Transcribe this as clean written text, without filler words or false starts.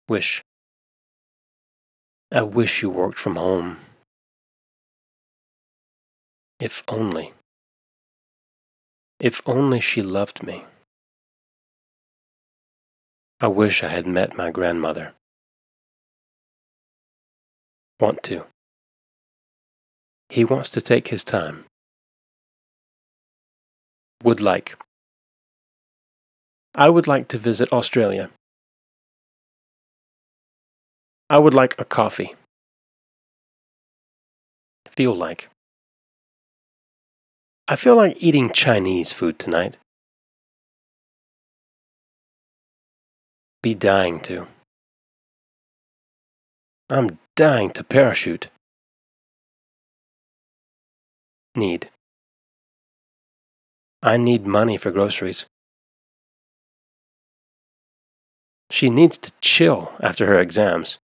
Wish. I wish you worked from home. If only. If only she loved me. I wish I had met my grandmother. Want to. He wants to take his time. Would like. I would like to visit Australia. I would like a coffee. Feel like. I feel like eating Chinese food tonight. Be dying to. I'm dying to parachute. Need. I need money for groceries. She needs to chill after her exams.